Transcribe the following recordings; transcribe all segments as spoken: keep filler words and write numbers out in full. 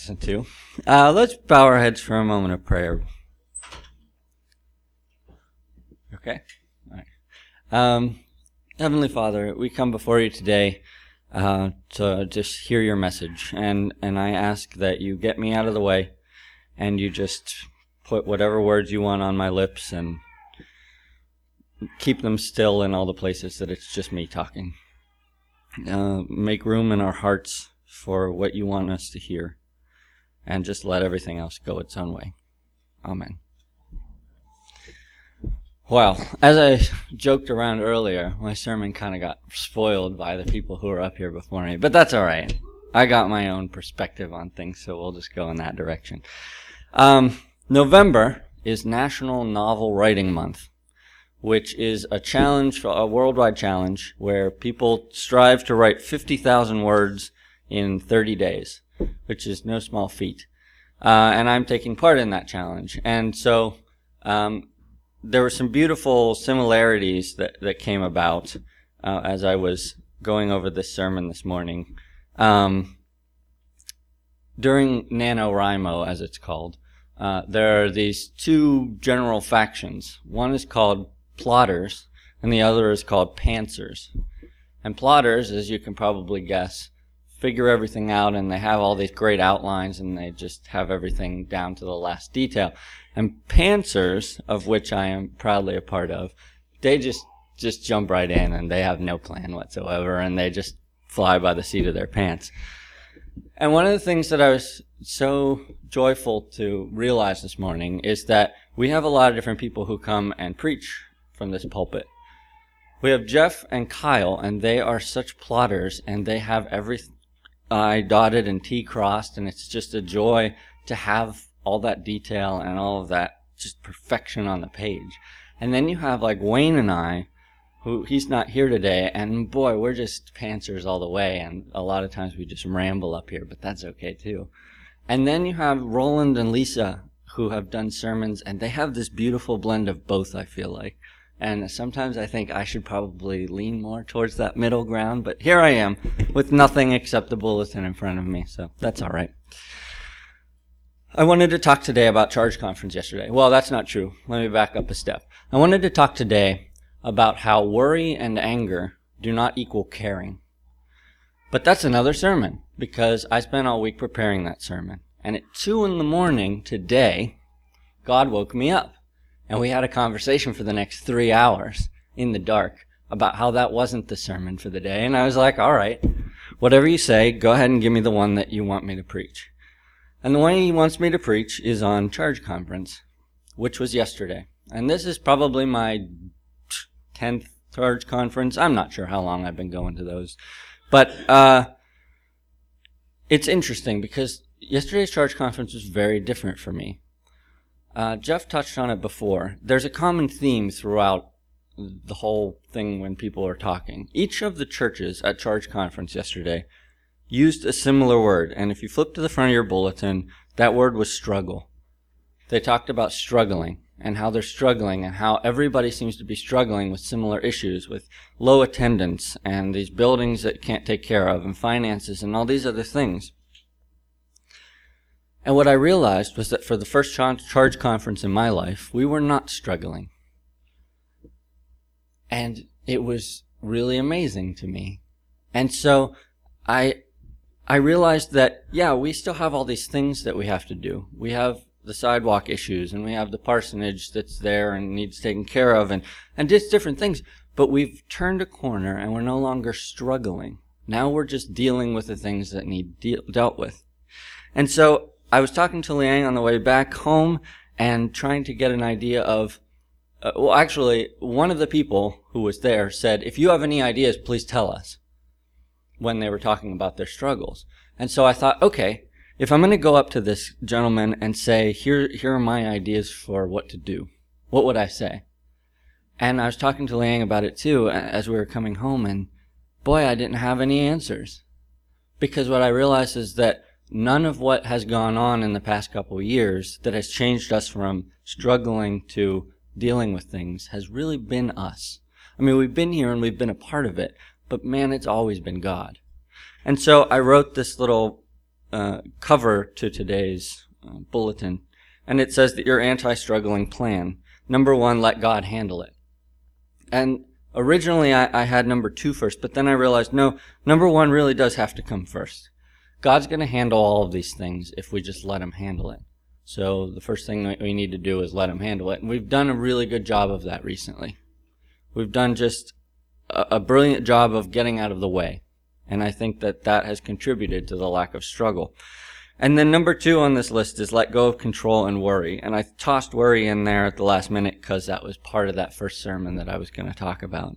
Listen to. Uh, let's bow our heads for a moment of prayer. Okay? All right. Um, Heavenly Father, we come before you today uh, to just hear your message. And, and I ask that you get me out of the way and you just put whatever words you want on my lips and keep them still in all the places that it's just me talking. Uh, make room in our hearts for what you want us to hear. And just let everything else go its own way. Amen. Well, as I joked around earlier, my sermon kind of got spoiled by the people who were up here before me. But that's all right. I got my own perspective on things, so we'll just go in that direction. Um, November is National Novel Writing Month, which is a challenge, a worldwide challenge, where people strive to write fifty thousand words in thirty days. Which is no small feat. Uh, and I'm taking part in that challenge. And so um, there were some beautiful similarities that, that came about uh, as I was going over this sermon this morning. Um, during NaNoWriMo, as it's called, uh, there are these two general factions. One is called plotters, and the other is called pantsers. And plotters, as you can probably guess, figure everything out, and they have all these great outlines, and they just have everything down to the last detail. And pantsers, of which I am proudly a part of, they just just jump right in, and they have no plan whatsoever, and they just fly by the seat of their pants. And one of the things that I was so joyful to realize this morning is that we have a lot of different people who come and preach from this pulpit. We have Jeff and Kyle, and they are such plotters, and they have everything I dotted and T crossed, and it's just a joy to have all that detail and all of that just perfection on the page. And then you have like Wayne and I, who he's not here today, and boy, we're just pantsers all the way, and a lot of times we just ramble up here, but that's okay too. And then you have Roland and Lisa, who have done sermons, and they have this beautiful blend of both, I feel like. And sometimes I think I should probably lean more towards that middle ground, but here I am with nothing except the bulletin in front of me, so that's all right. I wanted to talk today about Charge Conference yesterday. Well, that's not true. Let me back up a step. I wanted to talk today about how worry and anger do not equal caring. But that's another sermon, because I spent all week preparing that sermon. And at two in the morning today, God woke me up. And we had a conversation for the next three hours in the dark about how that wasn't the sermon for the day. And I was like, all right, whatever you say, go ahead and give me the one that you want me to preach. And the one he wants me to preach is on Charge Conference, which was yesterday. And this is probably my tenth Charge Conference. I'm not sure how long I've been going to those. But uh, it's interesting because yesterday's Charge Conference was very different for me. Uh, Jeff touched on it before. There's a common theme throughout the whole thing when people are talking. Each of the churches at Charge Conference yesterday used a similar word, and if you flip to the front of your bulletin, that word was struggle. They talked about struggling and how they're struggling and how everybody seems to be struggling with similar issues, with low attendance and these buildings that can't take care of and finances and all these other things. And what I realized was that for the first Charge Conference in my life, we were not struggling. And it was really amazing to me. And so I I realized that, yeah, we still have all these things that we have to do. We have the sidewalk issues, and we have the parsonage that's there and needs taken care of, and, and just different things. But we've turned a corner, and we're no longer struggling. Now we're just dealing with the things that need de- dealt with. And so I was talking to Liang on the way back home and trying to get an idea of, uh, well, actually, one of the people who was there said, if you have any ideas, please tell us, when they were talking about their struggles. And so I thought, okay, if I'm going to go up to this gentleman and say, here, here are my ideas for what to do, what would I say? And I was talking to Liang about it too as we were coming home, and boy, I didn't have any answers. Because what I realized is that none of what has gone on in the past couple of years that has changed us from struggling to dealing with things has really been us. I mean, we've been here and we've been a part of it, but man, it's always been God. And so I wrote this little uh, cover to today's uh, bulletin, and it says that your anti-struggling plan. Number one, let God handle it. And originally I, I had number two first, but then I realized, no, number one really does have to come first. God's going to handle all of these things if we just let him handle it. So the first thing that we need to do is let him handle it. And we've done a really good job of that recently. We've done just a, a brilliant job of getting out of the way. And I think that that has contributed to the lack of struggle. And then number two on this list is let go of control and worry. And I tossed worry in there at the last minute because that was part of that first sermon that I was going to talk about.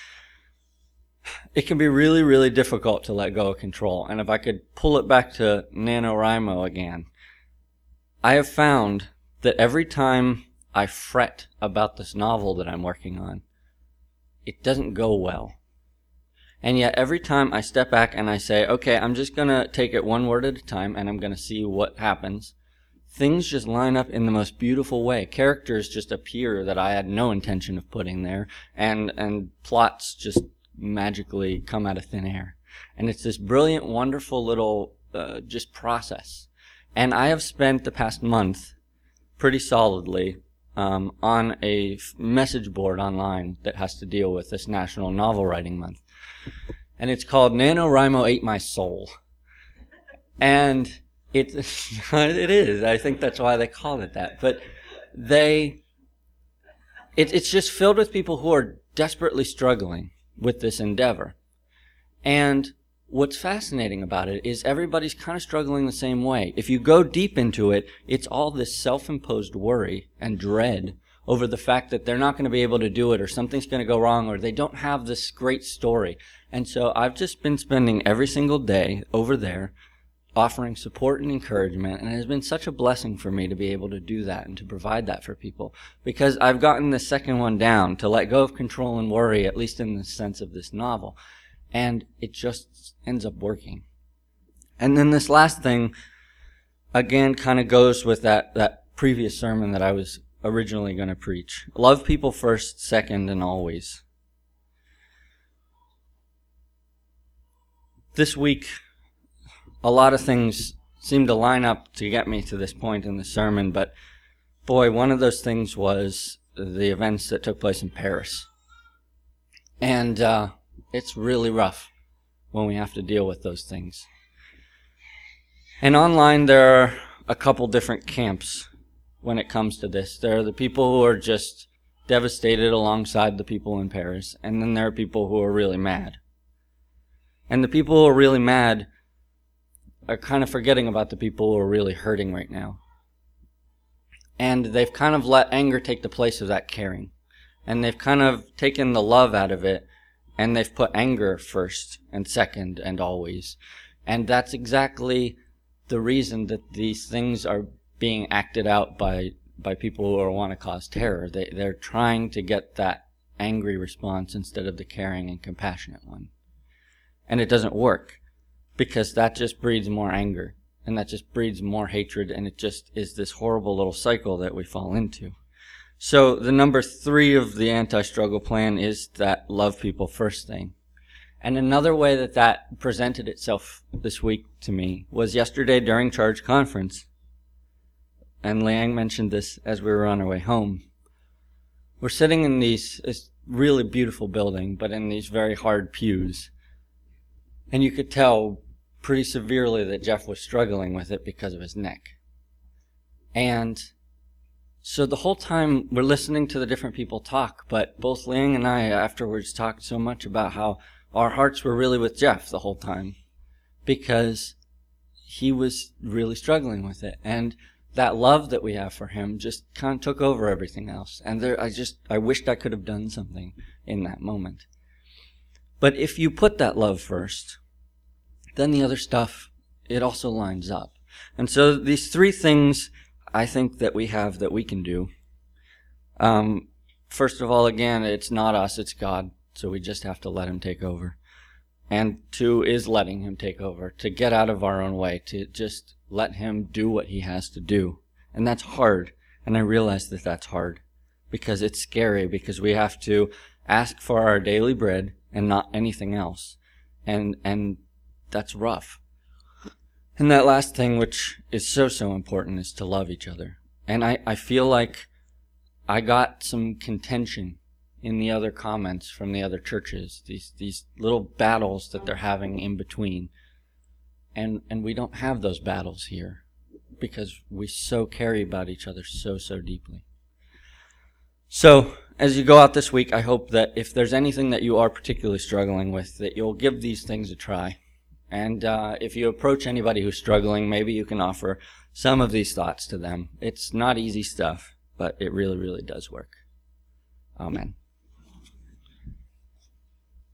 It can be really, really difficult to let go of control. And if I could pull it back to NaNoWriMo again, I have found that every time I fret about this novel that I'm working on, it doesn't go well. And yet every time I step back and I say, okay, I'm just going to take it one word at a time and I'm going to see what happens, things just line up in the most beautiful way. Characters just appear that I had no intention of putting there, and, and plots just magically come out of thin air. And it's this brilliant, wonderful little uh, just process. And I have spent the past month pretty solidly um, on a message board online that has to deal with this National Novel Writing Month. And it's called NaNoWriMo Ate My Soul. And it, it is. I think that's why they call it that. But they, it, it's just filled with people who are desperately struggling with this endeavor. And what's fascinating about it is everybody's kind of struggling the same way. If you go deep into it, it's all this self-imposed worry and dread over the fact that they're not going to be able to do it, or something's going to go wrong, or they don't have this great story. And so I've just been spending every single day over there offering support and encouragement, and it has been such a blessing for me to be able to do that and to provide that for people, because I've gotten the second one down, to let go of control and worry, at least in the sense of this novel, and it just ends up working. And then this last thing, again, kind of goes with that, that previous sermon that I was originally going to preach. Love people first, second, and always. This week, a lot of things seemed to line up to get me to this point in the sermon, but boy, one of those things was the events that took place in Paris. And uh, it's really rough when we have to deal with those things. And online, there are a couple different camps when it comes to this. There are the people who are just devastated alongside the people in Paris, and then there are people who are really mad. And the people who are really mad are kind of forgetting about the people who are really hurting right now. And they've kind of let anger take the place of that caring. And they've kind of taken the love out of it, and they've put anger first and second and always. And that's exactly the reason that these things are being acted out by by people who want to cause terror. They, they're trying to get that angry response instead of the caring and compassionate one. And it doesn't work, because that just breeds more anger, and that just breeds more hatred, and it just is this horrible little cycle that we fall into. So the number three of the anti-struggle plan is that love people first thing. And another way that that presented itself this week to me was yesterday during Charge Conference. And Liang mentioned this as we were on our way home. We're sitting in these, this really beautiful building, but in these very hard pews. And you could tell pretty severely that Jeff was struggling with it because of his neck. And so the whole time we're listening to the different people talk, but both Liang and I afterwards talked so much about how our hearts were really with Jeff the whole time, because he was really struggling with it. And that love that we have for him just kind of took over everything else. And there, I just, I wished I could have done something in that moment. But if you put that love first, then the other stuff, it also lines up. And so these three things I think that we have that we can do. Um, first of all, again, it's not us, it's God. So we just have to let him take over. And two is letting him take over, to get out of our own way, to just let him do what he has to do. And that's hard. And I realize that that's hard, because it's scary, because we have to ask for our daily bread and not anything else. And, and that's rough. And that last thing, which is so, so important, is to love each other. And I, I feel like I got some contention in the other comments from the other churches, these these little battles that they're having in between. And and we don't have those battles here because we so care about each other so, so deeply. So, as you go out this week, I hope that if there's anything that you are particularly struggling with, that you'll give these things a try. And uh, if you approach anybody who's struggling, maybe you can offer some of these thoughts to them. It's not easy stuff, but it really, really does work. Amen.